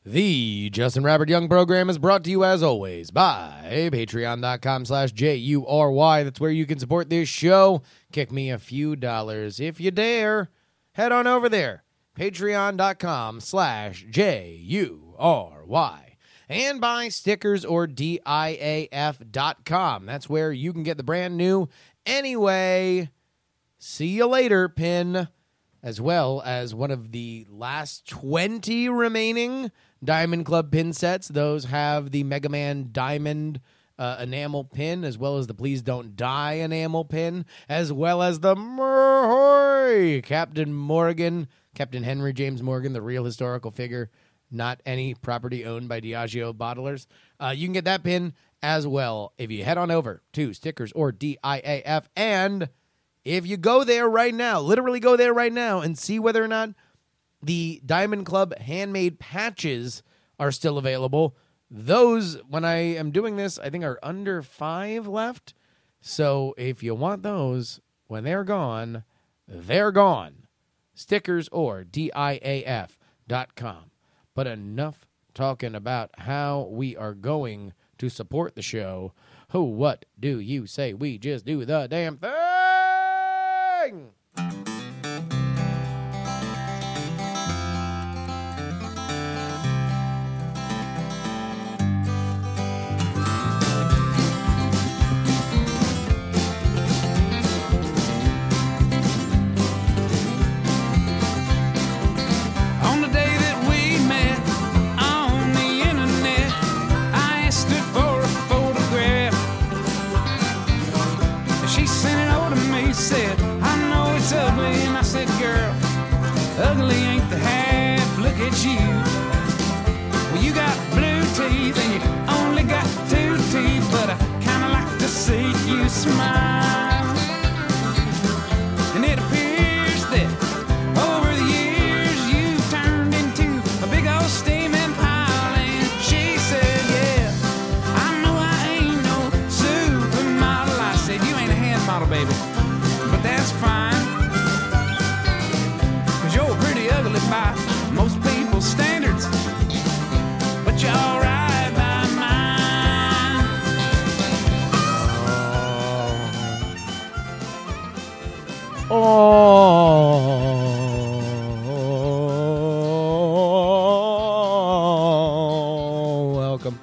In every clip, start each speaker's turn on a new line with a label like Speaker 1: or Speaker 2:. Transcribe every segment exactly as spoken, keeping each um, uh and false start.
Speaker 1: The Justin Robert Young program is brought to you, as always, by patreon.com slash J-U-R-Y. That's where you can support this show. Kick me a few dollars if you dare. Head on over there. Patreon.com slash J-U-R-Y. And buy stickers or D I A F dot com. That's where you can get the brand new Anyway. See you later pin, as well as one of the last twenty remaining Diamond Club pin sets. Those have the Mega Man Diamond uh, enamel pin, as well as the Please Don't Die enamel pin, as well as the Murhoy Captain Morgan, Captain Henry James Morgan, the real historical figure, not any property owned by Diageo bottlers. Uh, you can get that pin as well if you head on over to Stickers or D I A F. And if you go there right now, literally go there right now and see whether or not the Diamond Club handmade patches are still available. Those, when I am doing this, I think are under five left. So if you want those, when they're gone, they're gone. Stickers or D I A F dot com. But enough talking about how we are going to support the show. Who, what do you say we just do the damn thing?
Speaker 2: Ugly ain't the half, look at you. Well, you got blue teeth and you only got two teeth, but I kinda like to see you smile. And it appears that over the years you've turned into a big old steaming pile. And she said, yeah, I know I ain't no supermodel. I said, you ain't a hand model, baby, but that's fine. By most people's standards, but you're all right by mine.
Speaker 1: Oh, oh, welcome.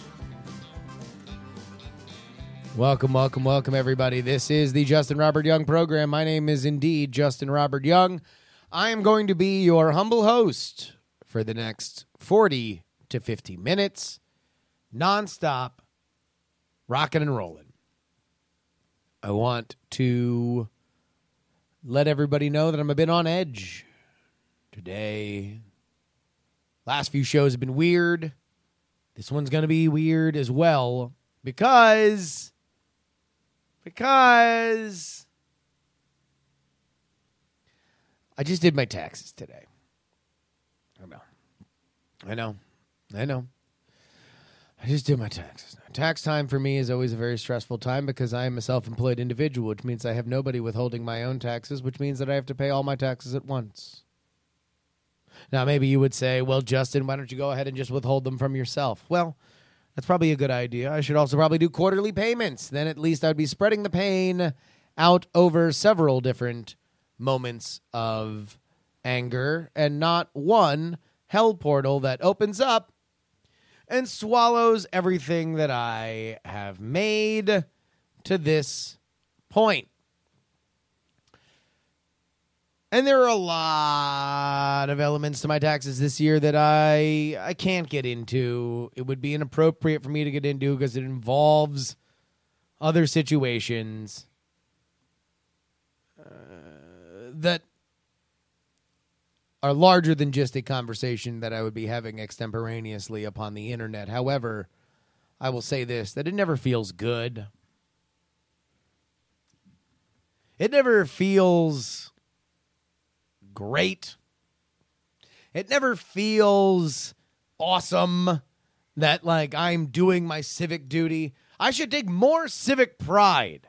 Speaker 1: Welcome, welcome, welcome, everybody. This is the Justin Robert Young program. My name is indeed Justin Robert Young. I am going to be your humble host for the next forty to fifty minutes, nonstop, rocking and rolling. I want to let everybody know that I'm a bit on edge today. Last few shows have been weird. This one's going to be weird as well because, because... I just did my taxes today. I know. I know. I know. I just did my taxes. Now, tax time for me is always a very stressful time because I am a self-employed individual, which means I have nobody withholding my own taxes, which means that I have to pay all my taxes at once. Now, maybe you would say, well, Justin, why don't you go ahead and just withhold them from yourself? Well, that's probably a good idea. I should also probably do quarterly payments. Then at least I'd be spreading the pain out over several different moments of anger and not one hell portal that opens up and swallows everything that I have made to this point. And there are a lot of elements to my taxes this year that I I can't get into. It would be inappropriate for me to get into because it involves other situations that are larger than just a conversation that I would be having extemporaneously upon the internet. However, I will say this, that it never feels good. It never feels great. It never feels awesome that, like, I'm doing my civic duty. I should take more civic pride.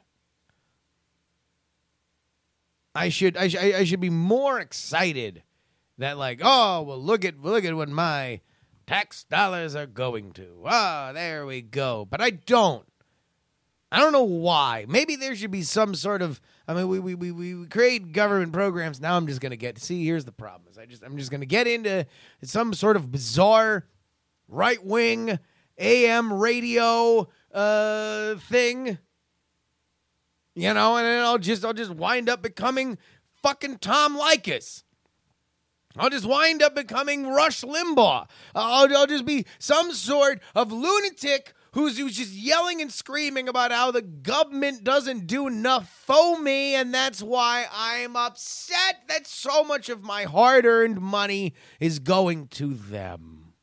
Speaker 1: I should I, sh- I should be more excited that, like, oh, well, look at look at what my tax dollars are going to. Ah, there we go. But I don't. I don't know why. Maybe there should be some sort of, I mean, we we we, we create government programs. Now I'm just going to get, see, here's the problem. Is I just, I'm just going to get into some sort of bizarre right-wing A M radio uh, thing. You know, and then I'll just, I'll just wind up becoming fucking Tom Leykis. I'll just wind up becoming Rush Limbaugh. I'll, I'll just be some sort of lunatic who's, who's just yelling and screaming about how the government doesn't do enough for me, and that's why I'm upset that so much of my hard-earned money is going to them.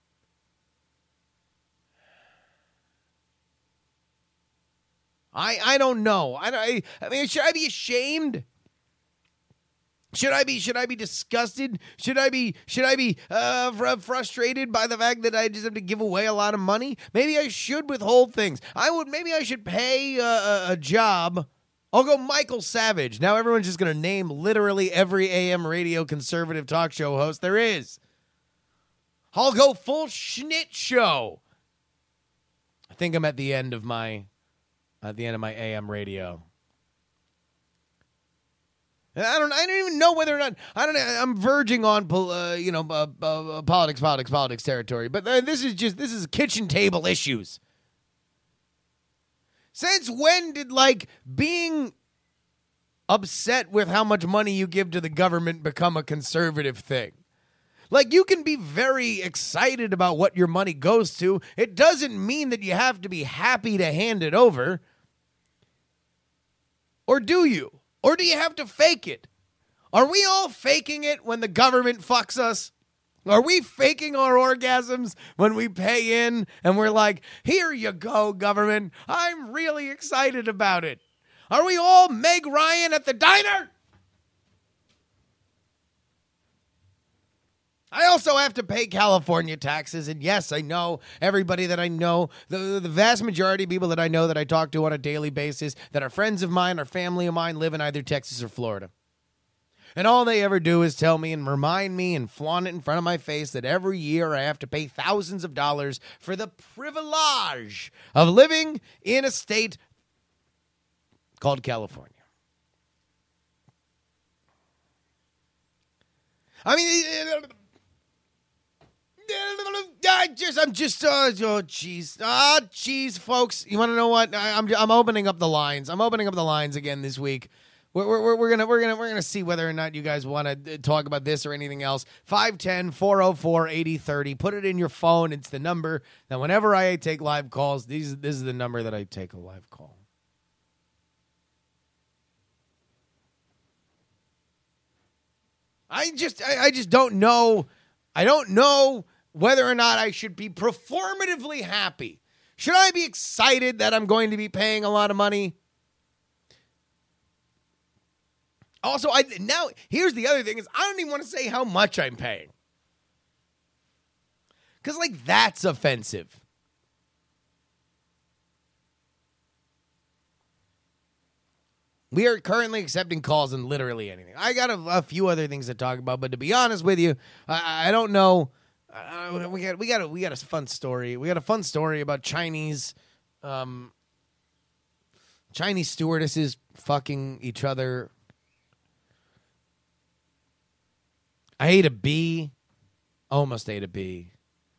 Speaker 1: I I don't know. I, I, I mean, should I be ashamed? Should I be? Should I be disgusted? Should I be? Should I be uh, fr- frustrated by the fact that I just have to give away a lot of money? Maybe I should withhold things. I would. Maybe I should pay uh, a, a job. I'll go Michael Savage. Now everyone's just going to name literally every A M radio conservative talk show host there is. I'll go full Schnitt show. I think I'm at the end of my, at the end of my A M radio. I don't. I don't even know whether or not. I don't. I'm verging on, uh, you know, uh, uh, politics, politics, politics territory. But uh, this is just. This is kitchen table issues. Since when did like being upset with how much money you give to the government become a conservative thing? Like, you can be very excited about what your money goes to. It doesn't mean that you have to be happy to hand it over. Or do you? Or do you have to fake it? Are we all faking it when the government fucks us? Are we faking our orgasms when we pay in and we're like, here you go, government. I'm really excited about it. Are we all Meg Ryan at the diner? I also have to pay California taxes, and yes, I know everybody that I know, the, the vast majority of people that I know that I talk to on a daily basis, that are friends of mine or family of mine, live in either Texas or Florida. And all they ever do is tell me and remind me and flaunt it in front of my face that every year I have to pay thousands of dollars for the privilege of living in a state called California. I mean... I just, I'm just, uh, oh, jeez. Ah, oh, jeez, folks. You want to know what? I, I'm, I'm opening up the lines. I'm opening up the lines again this week. We're, we're, we're gonna, we're gonna, we're gonna see whether or not you guys want to talk about this or anything else. five one zero, four oh four, eight oh three oh. Put it in your phone. It's the number. Now, whenever I take live calls, these, this is the number that I take a live call. I just, I, I just don't know. I don't know whether or not I should be performatively happy. Should I be excited that I'm going to be paying a lot of money? Also, I now here's the other thing is I don't even want to say how much I'm paying. Because, like, that's offensive. We are currently accepting calls on literally anything. I got a, a few other things to talk about, but to be honest with you, I, I don't know. Uh, we got we got a, we got a fun story. We got a fun story about Chinese, um, Chinese stewardesses fucking each other. I ate a bee, almost ate a bee.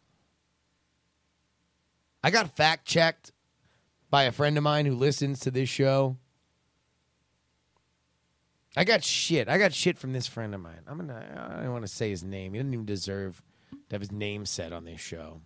Speaker 1: I got fact checked by a friend of mine who listens to this show. I got shit. I got shit from this friend of mine. I'm gonna. I don't want to say his name. He doesn't even deserve to have his name said on this show.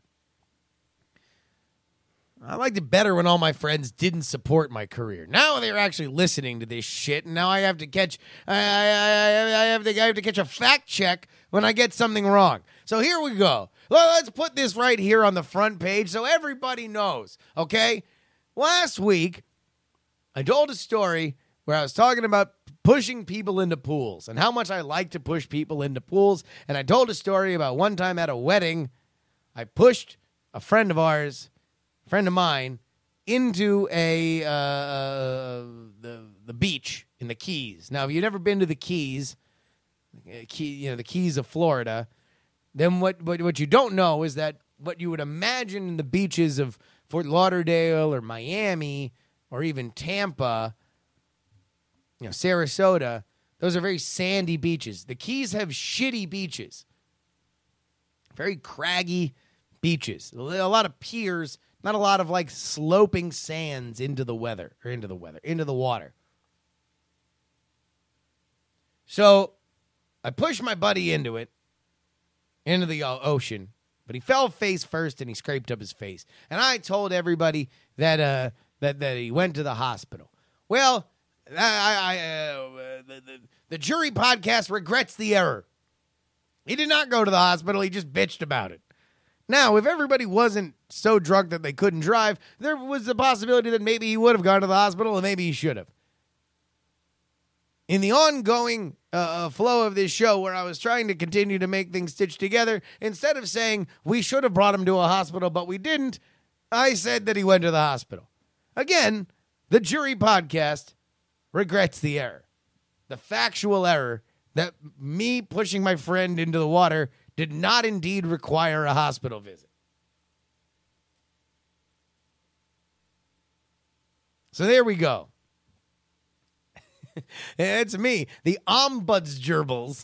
Speaker 1: I liked it better when all my friends didn't support my career. Now they're actually listening to this shit, and now I have to catch. I, I, I, I have to. I have to catch a fact check when I get something wrong. So here we go. Well, let's put this right here on the front page so everybody knows. Okay. Last week, I told a story where I was talking about pushing people into pools and how much I like to push people into pools. And I told a story about one time at a wedding, I pushed a friend of ours, a friend of mine, into a uh, the the beach in the Keys. Now, if you've never been to the Keys, key, you know the Keys of Florida, then what, what, what you don't know is that what you would imagine in the beaches of Fort Lauderdale or Miami or even Tampa, you know, Sarasota, those are very sandy beaches. The Keys have shitty beaches. Very craggy beaches. A lot of piers, not a lot of like sloping sands into the weather or into the weather, into the water. So I pushed my buddy into it, into the ocean, but he fell face first and he scraped up his face. And I told everybody that uh, that that he went to the hospital. Well, I, I, uh, the, the, the Jury Podcast regrets the error. He did not go to the hospital. He just bitched about it. Now, if everybody wasn't so drunk that they couldn't drive, there was the possibility that maybe he would have gone to the hospital and maybe he should have. In the ongoing uh, flow of this show where I was trying to continue to make things stitch together, instead of saying we should have brought him to a hospital, but we didn't, I said that he went to the hospital. Again, the Jury Podcast regrets the error. The factual error that me pushing my friend into the water did not indeed require a hospital visit. So there we go. It's me, the Ombuds Gerbils.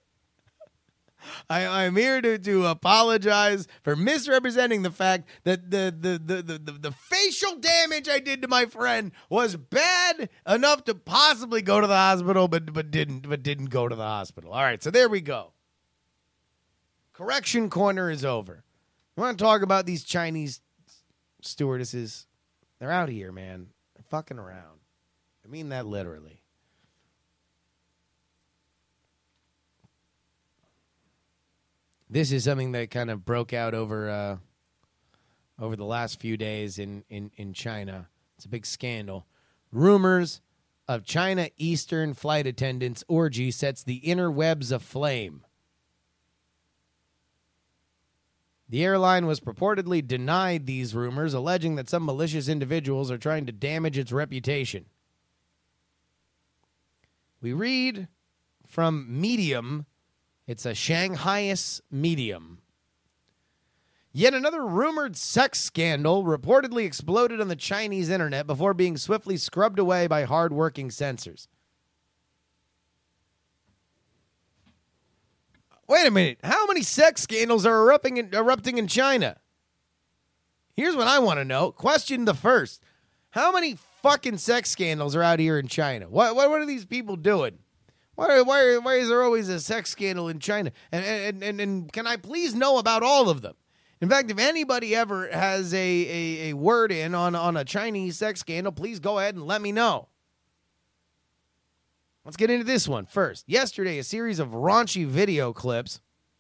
Speaker 1: I, I'm here to, to apologize for misrepresenting the fact that the the, the, the, the the facial damage I did to my friend was bad enough to possibly go to the hospital, but but didn't but didn't go to the hospital. All right, so there we go. Correction corner is over. I want to talk about these Chinese stewardesses. They're out here, man. They're fucking around. I mean that literally. This is something that kind of broke out over uh, over the last few days in, in, in China. It's a big scandal. Rumors of China Eastern flight attendants' orgy sets the interwebs aflame. The airline was purportedly denied these rumors, alleging that some malicious individuals are trying to damage its reputation. We read from Medium. It's a Shanghaiist medium. Yet another rumored sex scandal reportedly exploded on the Chinese internet before being swiftly scrubbed away by hard-working censors. Wait a minute. How many sex scandals are erupting in, erupting in China? Here's what I want to know. Question the first. How many fucking sex scandals are out here in China? What, what, what are these people doing? Why, why, why is there always a sex scandal in China? And, and, and, and can I please know about all of them? In fact, if anybody ever has a, a, a word in on, on a Chinese sex scandal, please go ahead and let me know. Let's get into this one first. Yesterday, a series of raunchy video clips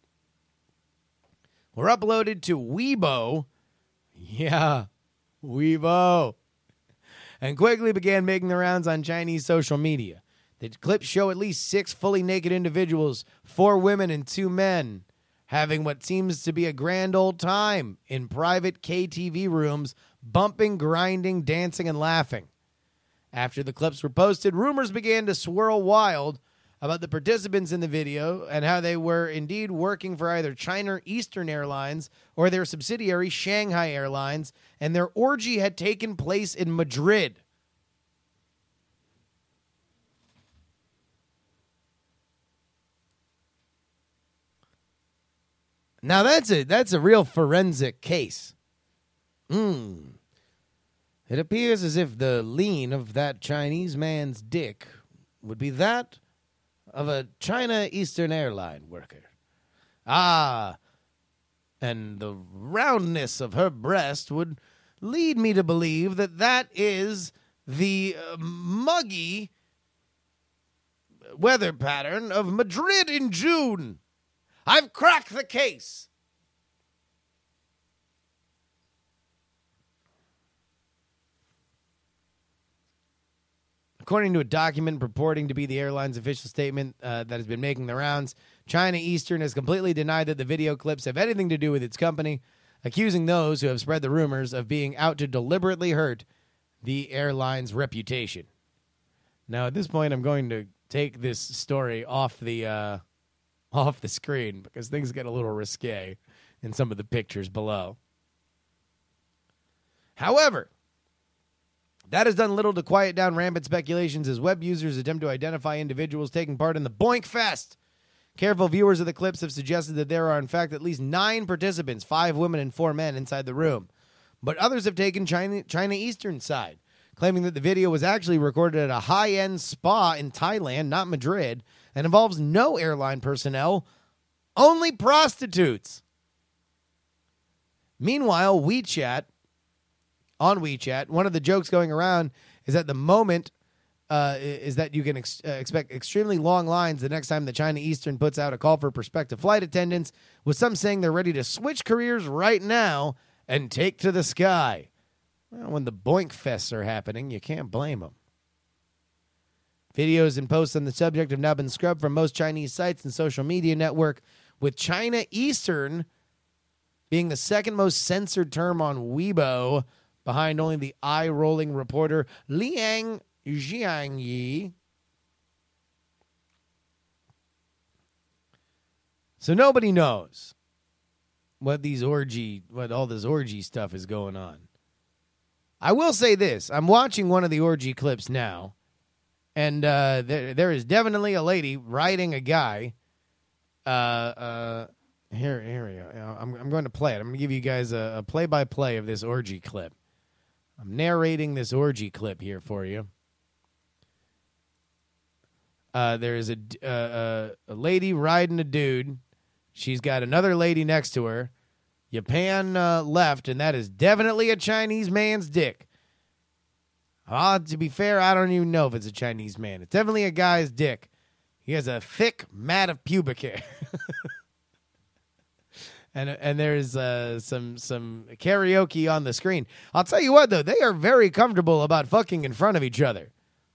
Speaker 1: were uploaded to Weibo. Yeah, Weibo. And quickly began making the rounds on Chinese social media. The clips show at least six fully naked individuals, four women and two men, having what seems to be a grand old time in private K T V rooms, bumping, grinding, dancing, and laughing. After the clips were posted, rumors began to swirl wild about the participants in the video and how they were indeed working for either China Eastern Airlines or their subsidiary Shanghai Airlines, and their orgy had taken place in Madrid. Now that's a that's a real forensic case. Hmm. It appears as if the lean of that Chinese man's dick would be that of a China Eastern Airline worker. Ah, and the roundness of her breast would lead me to believe that that is the uh, muggy weather pattern of Madrid in June. I've cracked the case. According to a document purporting to be the airline's official statement uh, that has been making the rounds, China Eastern has completely denied that the video clips have anything to do with its company, accusing those who have spread the rumors of being out to deliberately hurt the airline's reputation. Now, at this point, I'm going to take this story off the uh, off the screen because things get a little risque in some of the pictures below. However, that has done little to quiet down rampant speculations as web users attempt to identify individuals taking part in the Boink Fest. Careful viewers of the clips have suggested that there are, in fact, at least nine participants, five women and four men inside the room. But others have taken China, China Eastern side, claiming that the video was actually recorded at a high-end spa in Thailand, not Madrid, and involves no airline personnel, only prostitutes. Meanwhile, WeChat, on WeChat, one of the jokes going around is at the moment uh, is that you can ex- uh, expect extremely long lines the next time the China Eastern puts out a call for prospective flight attendants, with some saying they're ready to switch careers right now and take to the sky. Well, when the Boink Fests are happening, you can't blame them. Videos and posts on the subject have now been scrubbed from most Chinese sites and social media network, with China Eastern being the second most censored term on Weibo, behind only the eye-rolling reporter Liang Jiangyi. So nobody knows what these orgy, what all this orgy stuff is going on. I will say this. I'm watching one of the orgy clips now, and uh, there, there is definitely a lady riding a guy. Uh, uh, here, here we go. I'm, I'm going to play it. I'm going to give you guys a, a play-by-play of this orgy clip. I'm narrating this orgy clip here for you. Uh, there is a, uh, uh, a lady riding a dude. She's got another lady next to her. You pan uh, left, and that is definitely a Chinese man's dick. Uh, to be fair, I don't even know if it's a Chinese man. It's definitely a guy's dick. He has a thick mat of pubic hair. and and there's uh, some some karaoke on the screen. I'll tell you what, though. They are very comfortable about fucking in front of each other.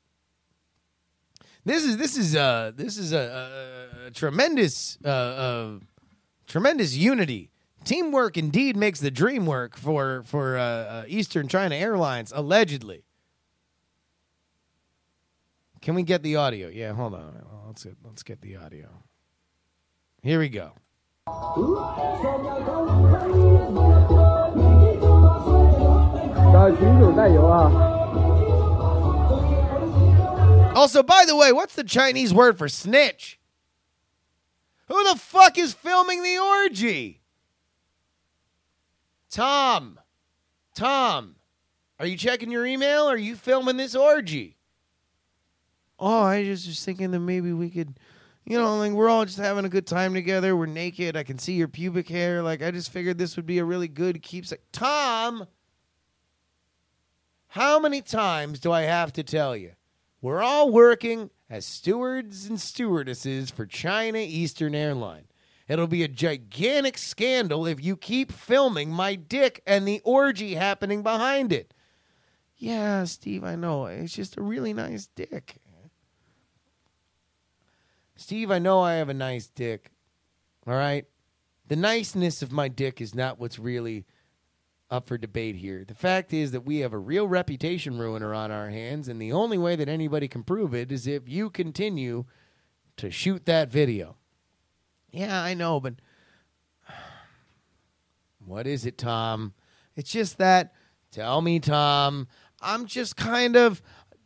Speaker 1: This is this is uh this is a, a, a tremendous uh, uh tremendous unity. Teamwork indeed makes the dream work for for uh, uh, Eastern China Airlines, allegedly. Can we get the audio? Yeah, hold on. Let's get, let's get the audio. Here we go. Also, by the way, what's the Chinese word for snitch? Who the fuck is filming the orgy? Tom. Tom. Are you checking your email? Or are you filming this orgy? Oh, I just was thinking that maybe we could, you know, like we're all just having a good time together. We're naked. I can see your pubic hair. Like, I just figured this would be a really good keepsake. Tom, how many times do I have to tell you? We're all working as stewards and stewardesses for China Eastern Airlines. It'll be a gigantic scandal if you keep filming my dick and the orgy happening behind it. Yeah, Steve, I know. It's just a really nice dick. Steve, I know I have a nice dick. All right? The niceness of my dick is not what's really up for debate here. The fact is that we have a real reputation ruiner on our hands, and the only way that anybody can prove it is if you continue to shoot that video. Yeah, I know, but what is it, Tom? It's just that, tell me, Tom, I'm just kind of,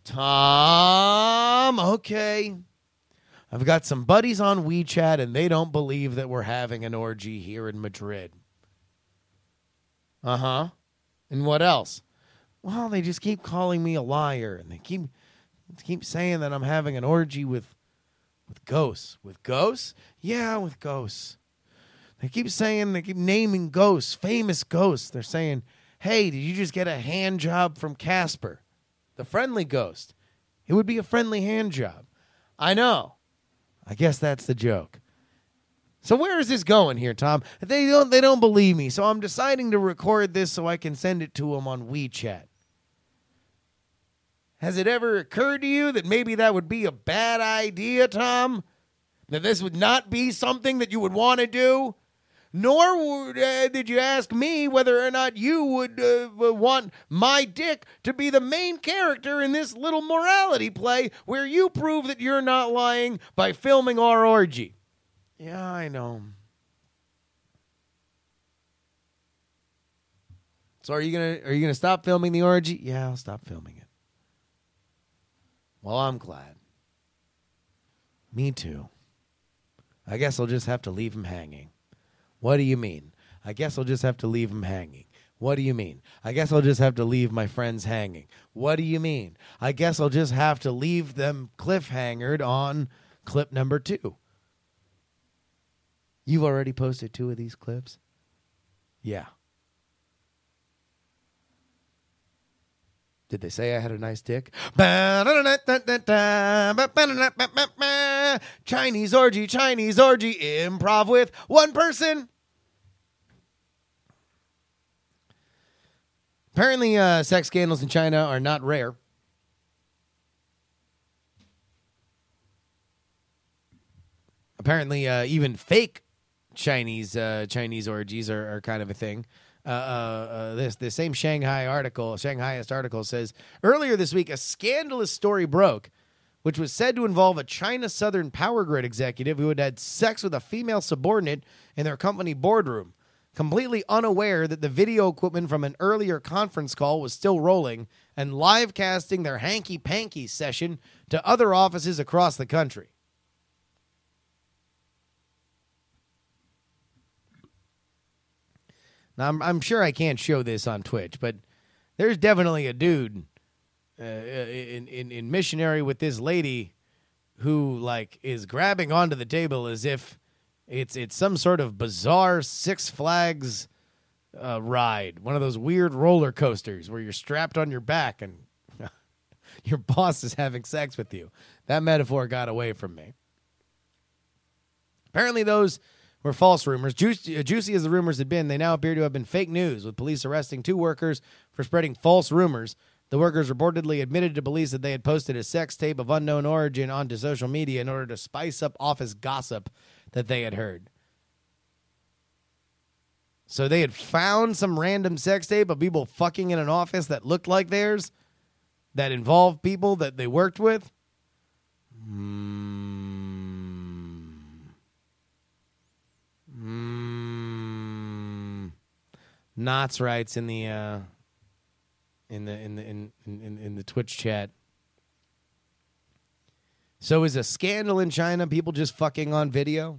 Speaker 1: Tom, okay. I've got some buddies on WeChat, and they don't believe that we're having an orgy here in Madrid. Uh-huh. And what else? Well, they just keep calling me a liar, and they keep keep saying that I'm having an orgy with with ghosts. With ghosts? Yeah, with ghosts. They keep saying, they keep naming ghosts, famous ghosts. They're saying, hey, did you just get a hand job from Casper, the friendly ghost? It would be a friendly hand job. I know. I guess that's the joke. So where is this going here, Tom? They don't they don't believe me, so I'm deciding to record this so I can send it to them on WeChat. Has it ever occurred to you that maybe that would be a bad idea, Tom? That this would not be something that you would want to do? Nor would, uh, did you ask me whether or not you would uh, want my dick to be the main character in this little morality play where you prove that you're not lying by filming our orgy. Yeah, I know. So are you gonna are you gonna stop filming the orgy? Yeah, I'll stop filming it. Well, I'm glad. Me too. I guess I'll just have to leave him hanging. What do you mean? I guess I'll just have to leave him hanging. What do you mean? I guess I'll just have to leave my friends hanging. What do you mean? I guess I'll just have to leave them cliffhangered on clip number two. You've already posted two of these clips? Yeah. Did they say I had a nice dick? Chinese orgy, Chinese orgy, improv with one person. Apparently, uh, sex scandals in China are not rare. Apparently, uh, even fake Chinese uh, Chinese orgies are, are kind of a thing. Uh, uh, uh, this the same Shanghai article, Shanghaiist article says earlier this week a scandalous story broke, which was said to involve a China Southern Power Grid executive who had had sex with a female subordinate in their company boardroom, completely unaware that the video equipment from an earlier conference call was still rolling and live casting their hanky-panky session to other offices across the country. Now, I'm, I'm sure I can't show this on Twitch, but there's definitely a dude uh, in, in, in missionary with this lady who, like, is grabbing onto the table as if it's it's some sort of bizarre Six Flags uh, ride, one of those weird roller coasters where you're strapped on your back and your boss is having sex with you. That metaphor got away from me. Apparently, those were false rumors. Juicy, juicy as the rumors had been, they now appear to have been fake news, with police arresting two workers for spreading false rumors. The workers reportedly admitted to police that they had posted a sex tape of unknown origin onto social media in order to spice up office gossip that they had heard. So they had found some random sex tape of people fucking in an office that looked like theirs, that involved people that they worked with. Hmm. Mm, Knots writes in the uh, in the in the in, in in the Twitch chat. So is a scandal in China people just fucking on video?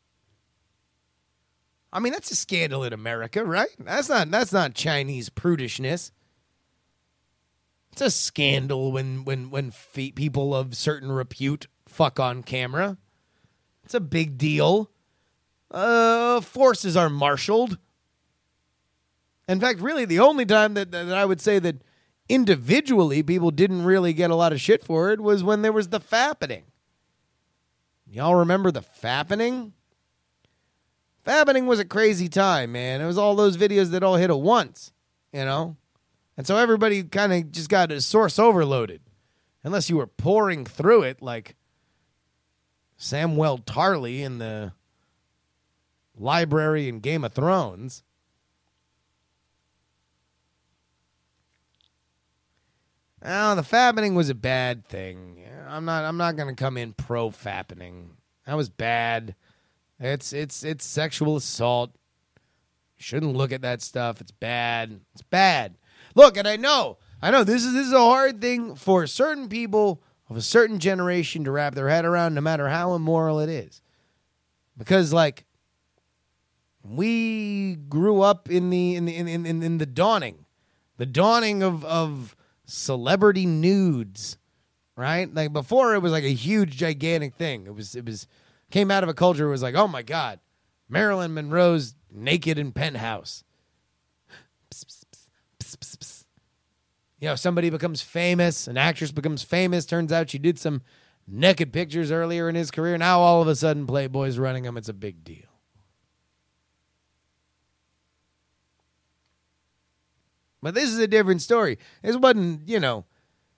Speaker 1: I mean, that's a scandal in America, right? That's not that's not Chinese prudishness. It's a scandal when when when fe- people of certain repute fuck on camera. It's a big deal. Uh, forces are marshaled. In fact, really, the only time that, that I would say that individually people didn't really get a lot of shit for it was when there was the fappening. Y'all remember the fappening? Fappening was a crazy time, man. It was all those videos that all hit at once, you know? And so everybody kind of just got a source overloaded. Unless you were pouring through it like Samwell Tarly in the library in Game of Thrones. Oh, the fappening was a bad thing. I'm not I'm not going to come in pro fappening. That was bad. It's it's it's sexual assault. You shouldn't look at that stuff. It's bad. It's bad. Look, and I know. I know this is this is a hard thing for certain people of a certain generation to wrap their head around, no matter how immoral it is. Because like we grew up in the in the in in, in the dawning, the dawning of, of celebrity nudes, right? Like before, it was like a huge, gigantic thing. It was it was came out of a culture. It was like, oh my God, Marilyn Monroe's naked in Penthouse. Psst, psst, psst, psst, psst, psst. You know, somebody becomes famous, an actress becomes famous. Turns out she did some naked pictures earlier in his career. Now all of a sudden, Playboy's running them. It's a big deal. But this is a different story. This wasn't, you know,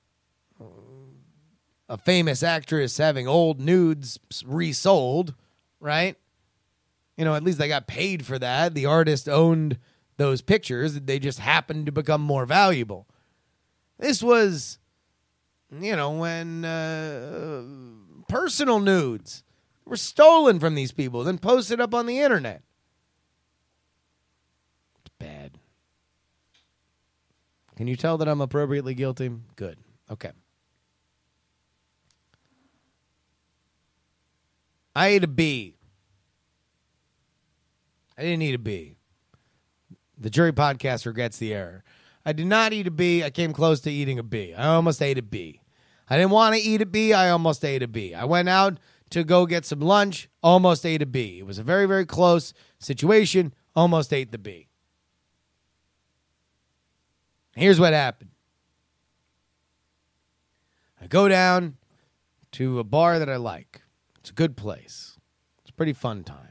Speaker 1: a famous actress having old nudes resold, right? You know, at least they got paid for that. The artist owned those pictures. They just happened to become more valuable. This was, you know, when uh, personal nudes were stolen from these people, then posted up on the internet. It's bad. Can you tell that I'm appropriately guilty? Good. Okay. I ate a bee. I didn't eat a bee. The Jury Podcast regrets the error. I did not eat a bee. I came close to eating a bee. I almost ate a bee. I didn't want to eat a bee. I almost ate a bee. I went out to go get some lunch. Almost ate a bee. It was a very, very close situation. Almost ate the bee. Here's what happened. I go down to a bar that I like. It's a good place. It's a pretty fun time.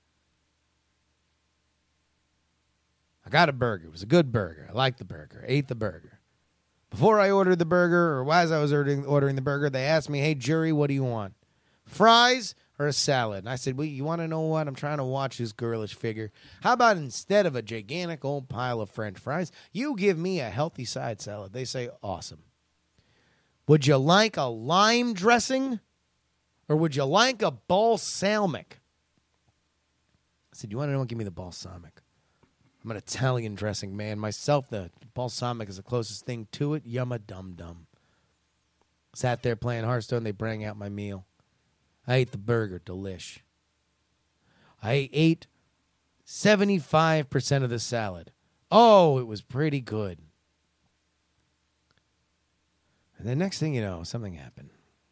Speaker 1: I got a burger. It was a good burger. I liked the burger. I ate the burger. Before I ordered the burger, or as I was ordering, ordering the burger, they asked me, hey, Jury, what do you want? Fries or a salad? And I said, well, you want to know what? I'm trying to watch this girlish figure. How about instead of a gigantic old pile of French fries, you give me a healthy side salad? They say, awesome. Would you like a lime dressing or would you like a balsamic? I said, you want to know what? Give me the balsamic. I'm an Italian dressing man. Myself, the balsamic is the closest thing to it. Yumma dum dum. Sat there playing Hearthstone. They bring out my meal. I ate the burger. Delish. I ate seventy-five percent of the salad. Oh, it was pretty good. And the next thing you know, something happened.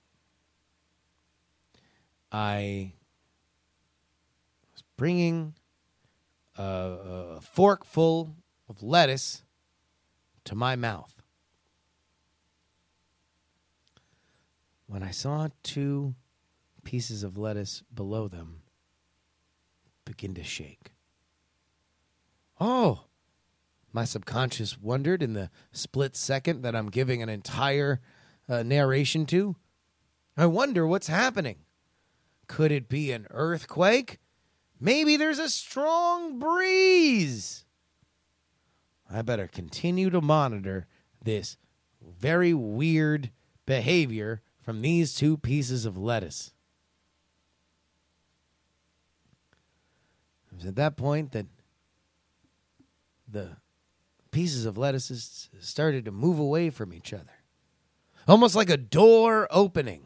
Speaker 1: I was bringing a, a fork full of lettuce to my mouth when I saw two pieces of lettuce below them begin to shake. Oh, my subconscious wondered in the split second that I'm giving an entire uh, narration to. I wonder what's happening. Could it be an earthquake? Maybe there's a strong breeze. I better continue to monitor this very weird behavior from these two pieces of lettuce. It was at that point that the pieces of lettuce started to move away from each other, almost like a door opening.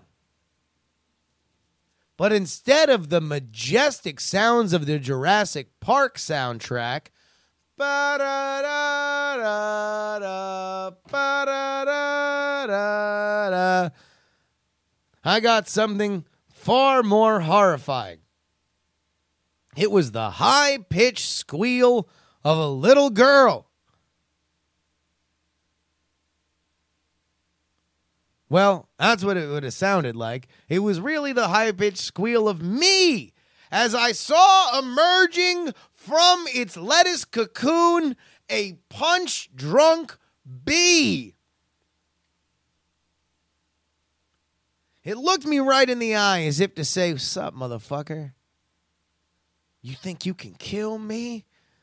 Speaker 1: But instead of the majestic sounds of the Jurassic Park soundtrack, ba-da-da-da-da, ba-da-da-da-da, I got something far more horrifying. It was the high-pitched squeal of a little girl. Well, that's what it would have sounded like. It was really the high-pitched squeal of me as I saw emerging from its lettuce cocoon a punch-drunk bee. It looked me right in the eye as if to say, "What's up, motherfucker? You think you can kill me?"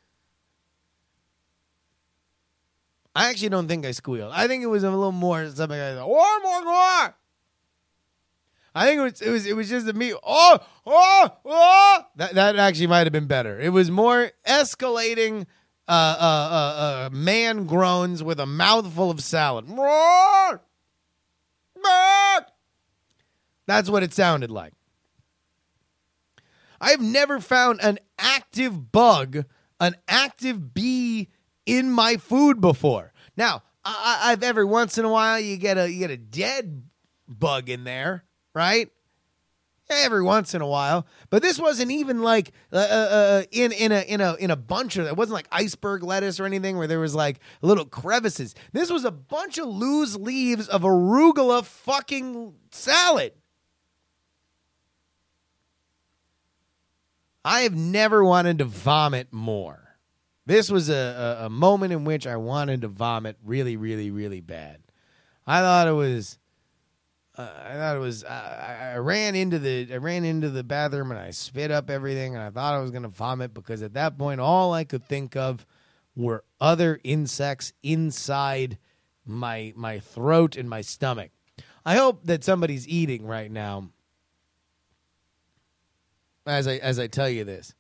Speaker 1: I actually don't think I squealed. I think it was a little more something like, "Oh my God!" I think it was it was it was just me. Oh, oh, oh. That that actually might have been better. It was more escalating uh, uh, uh, uh, man groans with a mouthful of salad. That's what it sounded like. I've never found an active bug, an active bee in my food before. Now, I, I've every once in a while you get a you get a dead bug in there, right? Every once in a while, but this wasn't even like uh, uh, in in a in a in a bunch of. It wasn't like iceberg lettuce or anything where there was like little crevices. This was a bunch of loose leaves of arugula fucking salad. I have never wanted to vomit more. This was a, a, a moment in which I wanted to vomit really, really, really bad. I thought it was, uh, I thought it was, uh, I, I ran into the, I ran into the bathroom and I spit up everything and I thought I was going to vomit because at that point, all I could think of were other insects inside my, my throat and my stomach. I hope that somebody's eating right now as I as I tell you this.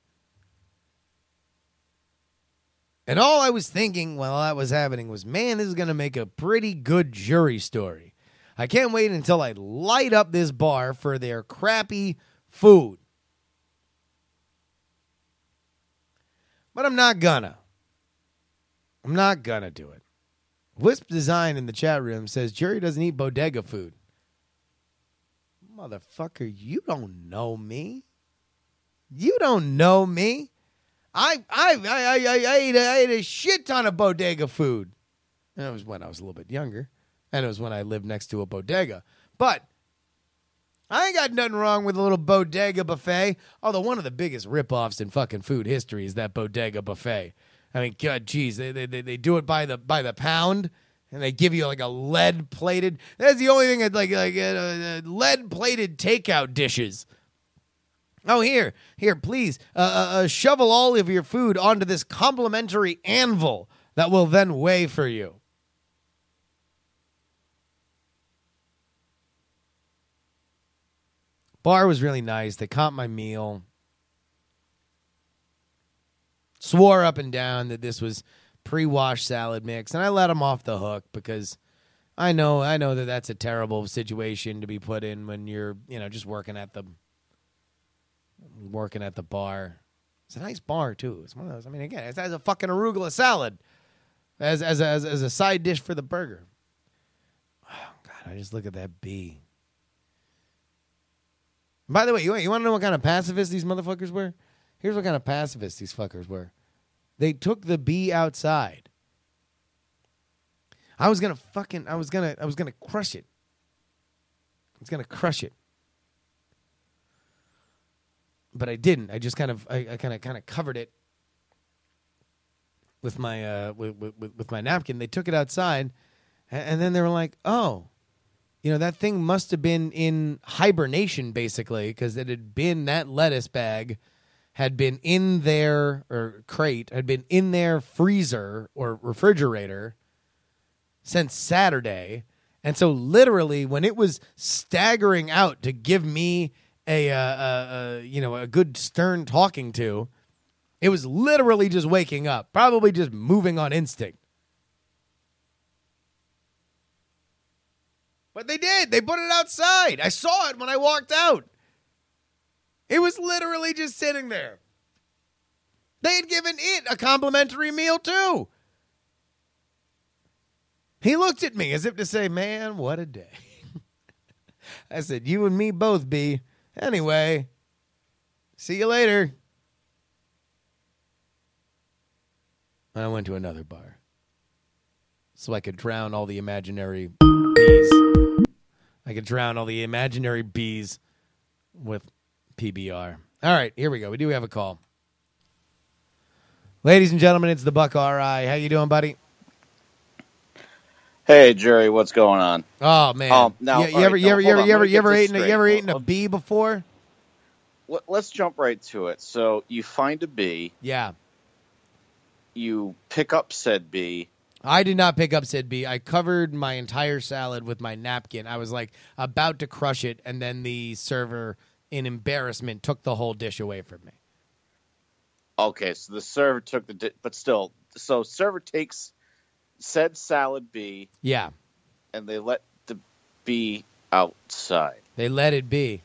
Speaker 1: And all I was thinking while that was happening was, man, this is going to make a pretty good jury story. I can't wait until I light up this bar for their crappy food. But I'm not gonna. I'm not gonna do it. Wisp Design in the chat room says, jury doesn't eat bodega food. Motherfucker, you don't know me. You don't know me. I I I I, I, ate, a, I ate a shit ton of bodega food. And it was when I was a little bit younger. And it was when I lived next to a bodega. But I ain't got nothing wrong with a little bodega buffet. Although one of the biggest ripoffs in fucking food history is that bodega buffet. I mean, God, geez, they they they do it by the by the pound, and they give you like a lead plated. That's the only thing that like like uh, uh, lead plated takeout dishes. Oh, here, here, please, uh, uh, uh, shovel all of your food onto this complimentary anvil that will then weigh for you. Bar was really nice. They caught my meal. Swore up and down that this was pre-washed salad mix, and I let them off the hook because I know, I know that that's a terrible situation to be put in when you're, you know, just working at the. Working at the bar. It's a nice bar, too. It's one of those. I mean, again, it has a fucking arugula salad as as a, as, as a side dish for the burger. Oh, God, I just look at that bee. By the way, you, you want to know what kind of pacifists these motherfuckers were? Here's what kind of pacifists these fuckers were. They took the bee outside. I was gonna fucking, I was gonna, I was gonna crush it. I was gonna crush it. But I didn't. I just kind of, I, I kind of, kind of covered it with my, uh, with, with, with my napkin. They took it outside, and, and then they were like, "Oh, you know, that thing must have been in hibernation, basically, because it had been that lettuce bag had been in their or crate had been in their freezer or refrigerator since Saturday, and so literally when it was staggering out to give me." A, uh, uh, uh, you know, a good stern talking to, it was literally just waking up, probably just moving on instinct. But they did. They put it outside. I saw it when I walked out. It was literally just sitting there. They had given it a complimentary meal, too. He looked at me as if to say, man, what a day. I said, you and me both, B. Anyway, see you later. I went to another bar so I could drown all the imaginary bees. I could drown all the imaginary bees with P B R. All right, here we go. We do have a call. Ladies and gentlemen, it's the Buck R I. How you doing, buddy?
Speaker 3: Hey, Jerry, what's going on?
Speaker 1: Oh man!
Speaker 3: Um, now,
Speaker 1: you, you,
Speaker 3: right,
Speaker 1: ever, you
Speaker 3: no,
Speaker 1: ever, you ever,
Speaker 3: on,
Speaker 1: you ever, you ever
Speaker 3: this
Speaker 1: eaten, a, you
Speaker 3: straight.
Speaker 1: ever eaten a
Speaker 3: Well,
Speaker 1: bee before?
Speaker 3: Let's jump right to it. So you find a bee.
Speaker 1: Yeah.
Speaker 3: You pick up said bee.
Speaker 1: I did not pick up said bee. I covered my entire salad with my napkin. I was like about to crush it, and then the server, in embarrassment, took the whole dish away from me.
Speaker 3: Okay, so the server took the, di- but still, so server takes said salad bee.
Speaker 1: Yeah.
Speaker 3: And they let the bee outside.
Speaker 1: They let it be.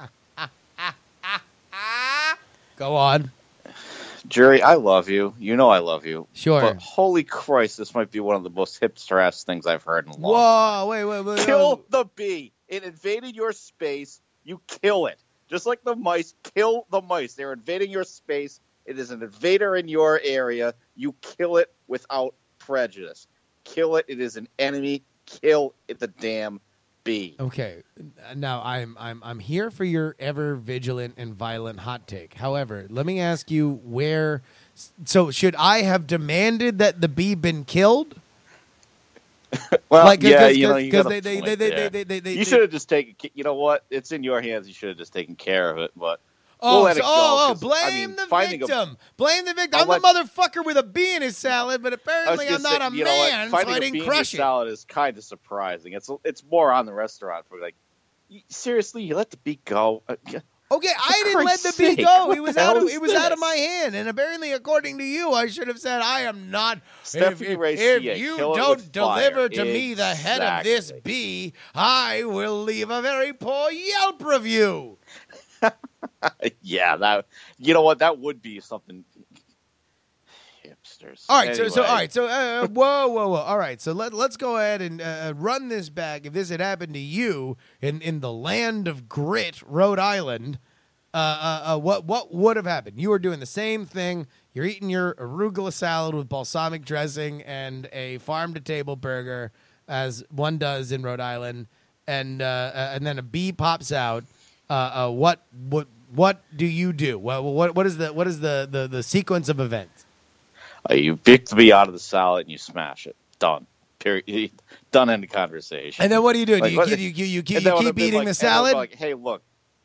Speaker 1: Go on.
Speaker 3: Jerry, I love you. You know I love you.
Speaker 1: Sure.
Speaker 3: But holy Christ, this might be one of the most hipster-ass things I've heard in a long
Speaker 1: Whoa,
Speaker 3: time.
Speaker 1: wait, wait, wait.
Speaker 3: Kill
Speaker 1: wait.
Speaker 3: the bee. It invaded your space. You kill it. Just like the mice, kill the mice. They're invading your space. It is an invader in your area. You kill it without prejudice. Kill it. It is an enemy. Kill it, the damn bee.
Speaker 1: Okay, now I'm I'm I'm here for your ever vigilant and violent hot take. However, let me ask you where. So, should I have demanded that the bee been killed?
Speaker 3: Well,
Speaker 1: like,
Speaker 3: yeah,
Speaker 1: cause,
Speaker 3: you know,
Speaker 1: cause,
Speaker 3: you
Speaker 1: cause
Speaker 3: got
Speaker 1: they,
Speaker 3: a
Speaker 1: they,
Speaker 3: point
Speaker 1: they, they,
Speaker 3: there.
Speaker 1: they, they, they,
Speaker 3: You should have just taken. You know what? It's in your hands. You should have just taken care of it. But
Speaker 1: Oh,
Speaker 3: we'll let
Speaker 1: so,
Speaker 3: it go,
Speaker 1: oh, oh,
Speaker 3: 'cause,
Speaker 1: blame
Speaker 3: I mean,
Speaker 1: the
Speaker 3: finding a-
Speaker 1: victim. blame the victim.
Speaker 3: I'll
Speaker 1: I'm
Speaker 3: let-
Speaker 1: the motherfucker with a bee in his salad, but
Speaker 3: I was
Speaker 1: apparently I'm
Speaker 3: gonna
Speaker 1: not
Speaker 3: say,
Speaker 1: a
Speaker 3: you know what?
Speaker 1: man, so
Speaker 3: Finding
Speaker 1: I
Speaker 3: a
Speaker 1: didn't
Speaker 3: bee in
Speaker 1: crush
Speaker 3: your
Speaker 1: it.
Speaker 3: salad is kind of surprising. It's it's more on the restaurant for like, you- seriously, you let the bee go. Uh, yeah.
Speaker 1: Okay, I didn't let the
Speaker 3: Christ's
Speaker 1: bee
Speaker 3: sake,
Speaker 1: go.
Speaker 3: what
Speaker 1: It was
Speaker 3: the
Speaker 1: out
Speaker 3: hell
Speaker 1: of
Speaker 3: is
Speaker 1: it was out of
Speaker 3: this?
Speaker 1: my hand, and apparently, according to you, I should have said I am not. If,
Speaker 3: Stephanie
Speaker 1: if,
Speaker 3: Ray
Speaker 1: if
Speaker 3: Cia,
Speaker 1: you
Speaker 3: kill it
Speaker 1: don't
Speaker 3: with
Speaker 1: deliver
Speaker 3: fire.
Speaker 1: to me the head of this
Speaker 3: Exactly.
Speaker 1: bee, I will leave a very poor Yelp review.
Speaker 3: Yeah, that you know what? That would be something. Hipsters.
Speaker 1: All right, so so
Speaker 3: Anyway.
Speaker 1: all right, so uh, whoa, whoa, whoa. All right, so let let's go ahead and uh, run this back. If this had happened to you in in the land of grit, Rhode Island, uh, uh, uh, what what would have happened? You were doing the same thing. You're eating your arugula salad with balsamic dressing and a farm to table burger, as one does in Rhode Island, and uh, uh, and then a bee pops out. Uh, uh, what what what do you do? What what what is the what is the the, the sequence of events?
Speaker 3: Uh, you pick the bee out of the salad and you smash it. Done. Period. Done. End of conversation.
Speaker 1: And then what do you do?
Speaker 3: Like,
Speaker 1: do you,
Speaker 3: what-
Speaker 1: keep, you, you, you keep,
Speaker 3: And
Speaker 1: you
Speaker 3: then when
Speaker 1: keep
Speaker 3: I've been
Speaker 1: eating
Speaker 3: like-
Speaker 1: the
Speaker 3: and they'll
Speaker 1: salad?
Speaker 3: go Like, hey, look.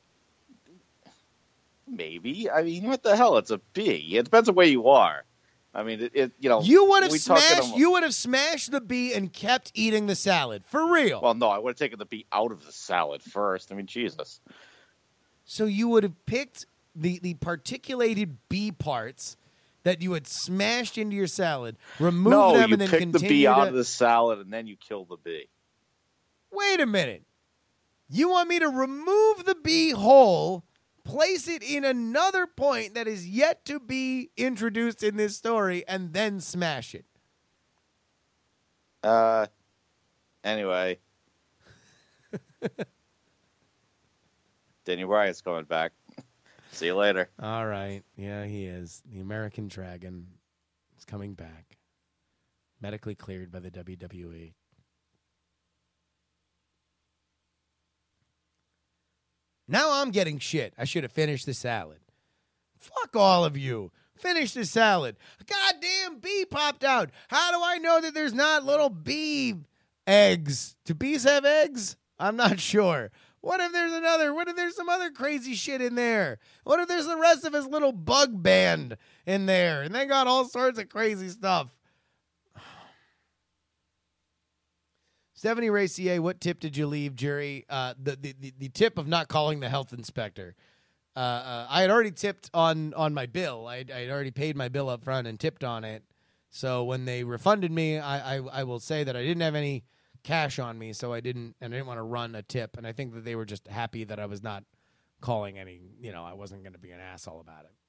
Speaker 3: Maybe. I mean, what the hell? It's a bee. It depends on where you are. I mean, it. it you know,
Speaker 1: you would have
Speaker 3: we talking
Speaker 1: smashed.
Speaker 3: about-
Speaker 1: You would have smashed the bee and kept eating the salad for real.
Speaker 3: Well, no, I would have taken the bee out of the salad first. I mean, Jesus.
Speaker 1: So you would have picked the the particulated bee parts that you had smashed into your salad, removed
Speaker 3: No,
Speaker 1: them,
Speaker 3: you
Speaker 1: and then
Speaker 3: pick the
Speaker 1: continue
Speaker 3: bee
Speaker 1: to.
Speaker 3: out of the salad and then you kill the bee.
Speaker 1: Wait a minute. You want me to remove the bee whole, place it in another point that is yet to be introduced in this story, and then smash it?
Speaker 3: Uh. Anyway. Danny Bryant's coming back. See you later.
Speaker 1: All right. Yeah, he is. The American Dragon is coming back. Medically cleared by the W W E. Now I'm getting shit. I should have finished the salad. Fuck all of you. Finish the salad. A goddamn bee popped out. How do I know that there's not little bee eggs? Do bees have eggs? I'm not sure. What if there's another? What if there's some other crazy shit in there? What if there's the rest of his little bug band in there? And they got all sorts of crazy stuff. Stephanie Ray C A, what tip did you leave, jury? Uh, the, the, the, the tip of not calling the health inspector. Uh, uh, I had already tipped on, on my bill. I had already paid my bill up front and tipped on it. So when they refunded me, I, I, I will say that I didn't have any cash on me, so I didn't, and I didn't want to run a tip. And I think that they were just happy that I was not calling any, you know, I wasn't going to be an asshole about it.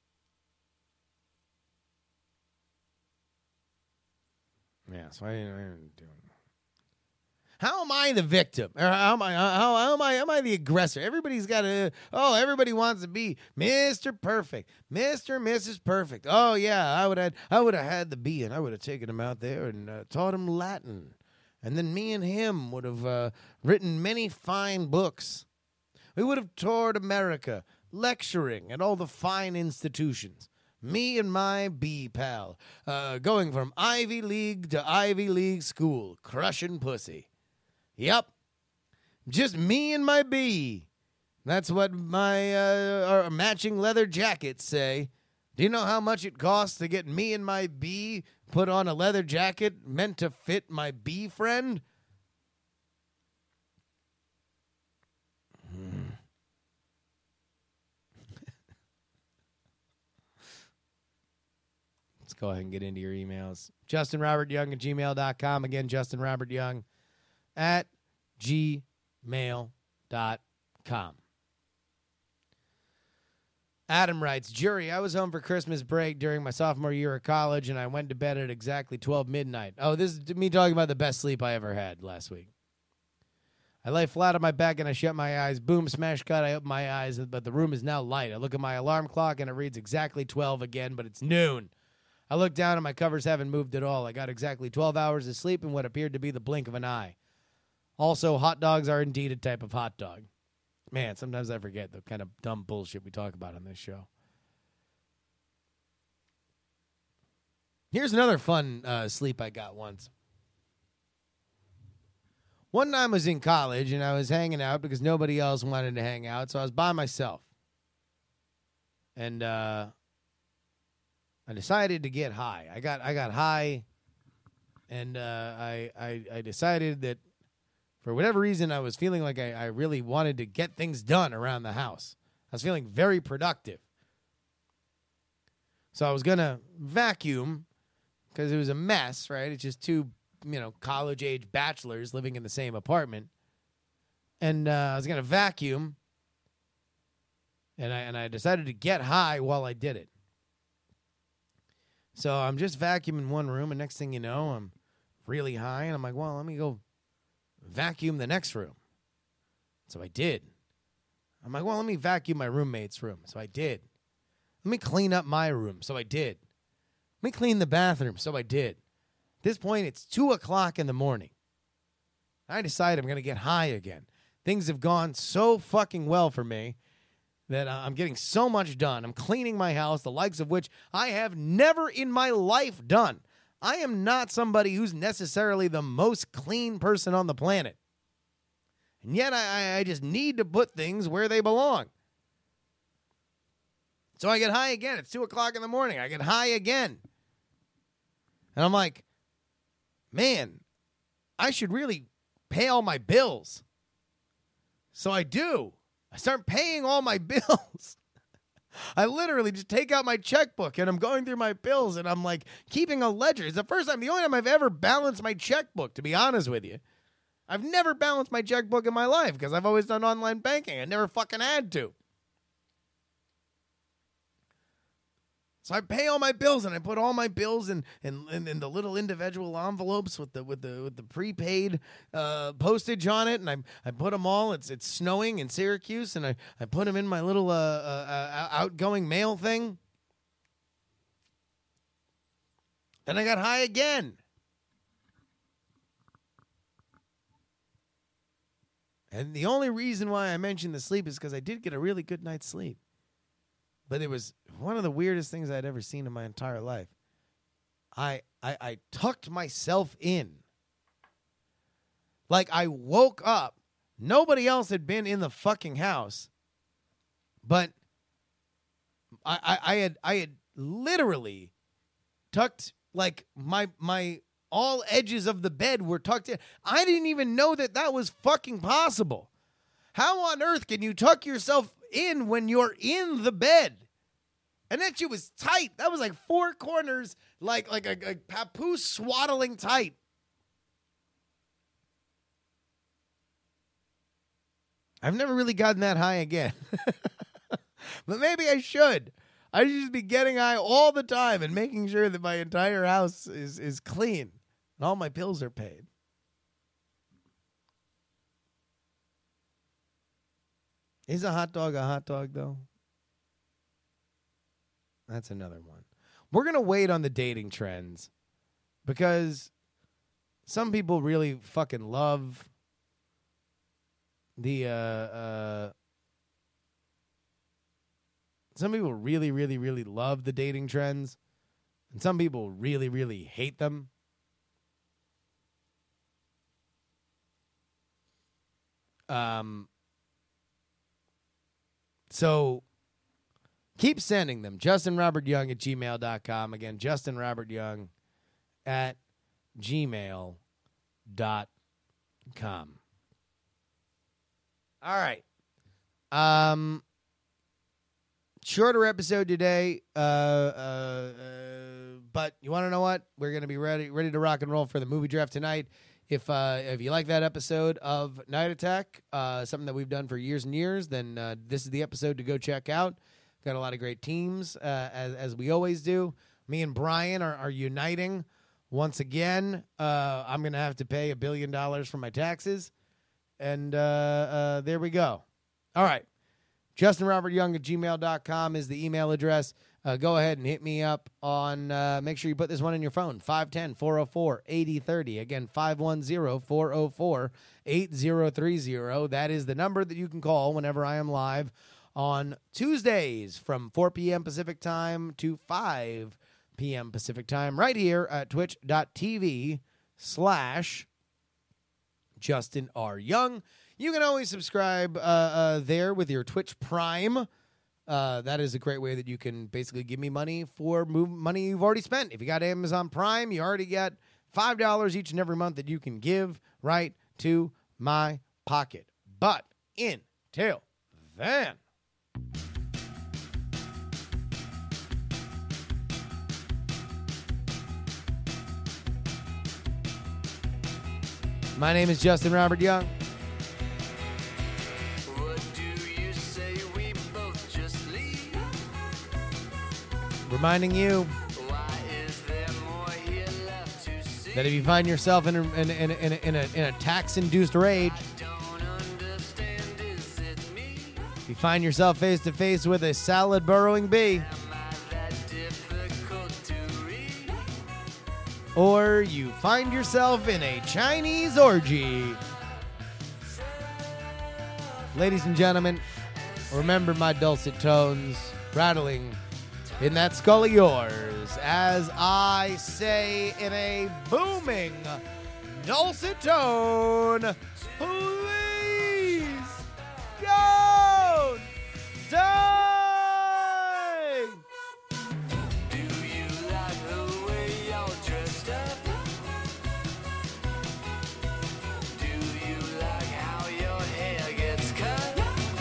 Speaker 1: Yeah, so I didn't, I didn't do it. How am I the victim? Or how am I? How, how am I? Am I the aggressor? Everybody's got to. Oh, everybody wants to be Mister Perfect, Mister and Missus Perfect. Oh yeah, I would have. I would have had the bee, and I would have taken him out there and uh, taught him Latin, and then me and him would have uh, written many fine books. We would have toured America, lecturing at all the fine institutions. Me and my bee pal, uh, going from Ivy League to Ivy League school, crushing pussy. Yep. Just me and my bee. That's what my uh, matching leather jackets say. Do you know how much it costs to get me and my bee put on a leather jacket meant to fit my bee friend? Hmm. Let's go ahead and get into your emails. Justin Robert Young at gmail dot com. Again, Justin Robert Young at gmail dot com. Adam writes, Jury, I was home for Christmas break during my sophomore year of college, and I went to bed at exactly twelve midnight. Oh, this is me talking about the best sleep I ever had last week. I lay flat on my back, and I shut my eyes. Boom, smash cut. I open my eyes, but the room is now light. I look at my alarm clock, and it reads exactly twelve again, but it's noon. I look down, and my covers haven't moved at all. I got exactly twelve hours of sleep in what appeared to be the blink of an eye. Also, hot dogs are indeed a type of hot dog. Man, sometimes I forget the kind of dumb bullshit we talk about on this show. Here's another fun uh, sleep I got once. One time I was in college, and I was hanging out because nobody else wanted to hang out, so I was by myself. And uh, I decided to get high. I got I got high, and uh, I, I I decided that for whatever reason, I was feeling like I, I really wanted to get things done around the house. I was feeling very productive. So I was going to vacuum because it was a mess, right? It's just two, you know, college-age bachelors living in the same apartment. And uh, I was going to vacuum, and I and I decided to get high while I did it. So I'm just vacuuming one room, and next thing you know, I'm really high, and I'm like, well, let me go vacuum the next room. So I did. I'm like, well, let me vacuum my roommate's room. So I did. Let me clean up my room. So I did. Let me clean the bathroom. So I did. At this point, it's two o'clock in the morning. I decide I'm going to get high again. Things have gone so fucking well for me that I'm getting so much done. I'm cleaning my house, the likes of which I have never in my life done. I am not somebody who's necessarily the most clean person on the planet. And yet I, I just need to put things where they belong. So I get high again. It's two o'clock in the morning. I get high again. And I'm like, man, I should really pay all my bills. So I do. I start paying all my bills. I literally just take out my checkbook and I'm going through my bills and I'm like keeping a ledger. It's the first time, the only time I've ever balanced my checkbook, to be honest with you. I've never balanced my checkbook in my life because I've always done online banking. I never fucking had to. So I pay all my bills, and I put all my bills in in, in, in the little individual envelopes with the with the with the prepaid uh, postage on it, and I I put them all. It's it's snowing in Syracuse, and I, I put them in my little uh, uh, uh, outgoing mail thing. Then I got high again, and the only reason why I mentioned the sleep is because I did get a really good night's sleep. But it was one of the weirdest things I'd ever seen in my entire life. I, I I tucked myself in. Like I woke up. Nobody else had been in the fucking house. But I, I, I had I had literally tucked, like my my all edges of the bed were tucked in. I didn't even know that that was fucking possible. How on earth can you tuck yourself in when you're in the bed? And that shit was tight. That was like four corners, like like a, a papoose swaddling tight. I've never really gotten that high again. But maybe I should. I should just be getting high all the time and making sure that my entire house is, is clean and all my bills are paid. Is a hot dog a hot dog, though? That's another one. We're going to wait on the dating trends because some people really fucking love the, uh, uh, some people really, really, really love the dating trends, and some people really, really hate them. Um, so keep sending them. Justin Robert Young at gmail dot com. Again, Justin Robert Young at gmail dot com. All right. Um, shorter episode today, uh, uh, uh, but you want to know what? We're going to be ready, ready to rock and roll for the movie draft tonight. If uh, if you like that episode of Night Attack, uh, something that we've done for years and years, then uh, this is the episode to go check out. Got a lot of great teams, uh, as as we always do. Me and Brian are, are uniting once again. Uh, I'm going to have to pay a billion dollars for my taxes. And uh, uh, there we go. All right. Justin Robert Young at gmail dot com is the email address. Uh, go ahead and hit me up on, uh, make sure you put this one in your phone, five one zero, four oh four, eight oh three oh. Again, five one zero, four oh four, eight oh three oh. That is the number that you can call whenever I am live on Tuesdays from four p.m. Pacific time to five p.m. Pacific time right here at twitch dot t v slash Justin R. Young. You can always subscribe uh, uh, there with your Twitch Prime. Uh, that is a great way that you can basically give me money for move money you've already spent. If you got Amazon Prime, you already get five dollars each and every month that you can give right to my pocket. But until then, My name is Justin Robert Young.
Speaker 4: What do you say we both just leave?
Speaker 1: Reminding you
Speaker 4: Why is there more here left to see?
Speaker 1: that if you find yourself in a, in a, in a, in a, in a, in a tax-induced rage,
Speaker 4: Don't understand, is it me?
Speaker 1: if you find yourself face-to-face with a salad-burrowing bee,
Speaker 4: Am I that difficult to read?
Speaker 1: or you find yourself in a Chinese orgy. Ladies and gentlemen, remember my dulcet tones rattling in that skull of yours as I say in a booming dulcet tone, please go die!
Speaker 4: Do you like the way you're dressed up? Do you like how your hair gets cut?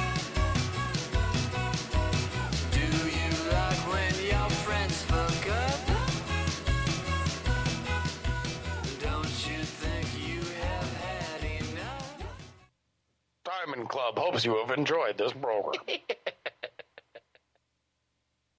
Speaker 4: Do you like when your friends fuck up? Don't you think you have had enough?
Speaker 5: Diamond Club hopes you have enjoyed this program.